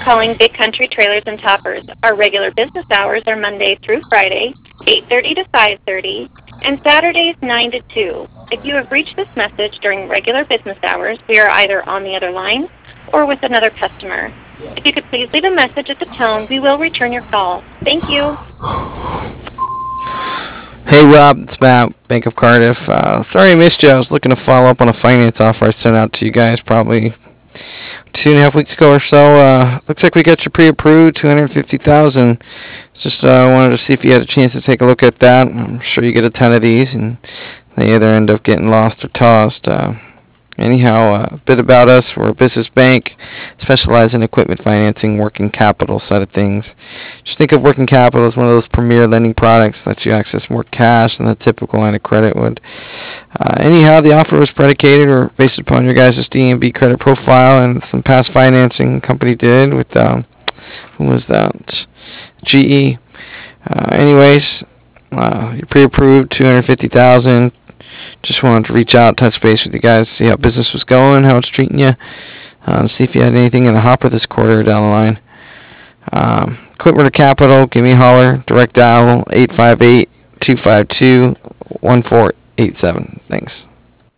calling Big Country Trailers and Toppers. Our regular business hours are Monday through Friday, 8:30 to 5:30, and Saturdays 9 to 2. If you have reached this message during regular business hours, we are either on the other line or with another customer. If you could please leave a message at the tone, we will return your call. Thank you. Hey Rob, it's Matt, Bank of Cardiff. Sorry I missed you. I was looking to follow up on a finance offer I sent out to you guys probably 2.5 weeks ago or so. Looks like we got you pre-approved, $250,000. Just wanted to see if you had a chance to take a look at that. I'm sure you get a ton of these, and they either end up getting lost or tossed. Anyhow, a bit about us. We're a business bank, specialize in equipment financing, working capital side of things. Just think of working capital as one of those premier lending products that lets you access more cash than the typical line of credit would. Anyhow, the offer was predicated or based upon your guys' D&B credit profile and some past financing the company did with, who was that? GE. Anyways, you're pre-approved, $250,000. Just wanted to reach out, touch base with you guys, see how business was going, how it's treating you, see if you had anything in the hopper this quarter down the line. Equipment or Capital, give me a holler, direct dial 858-252-1487. Thanks.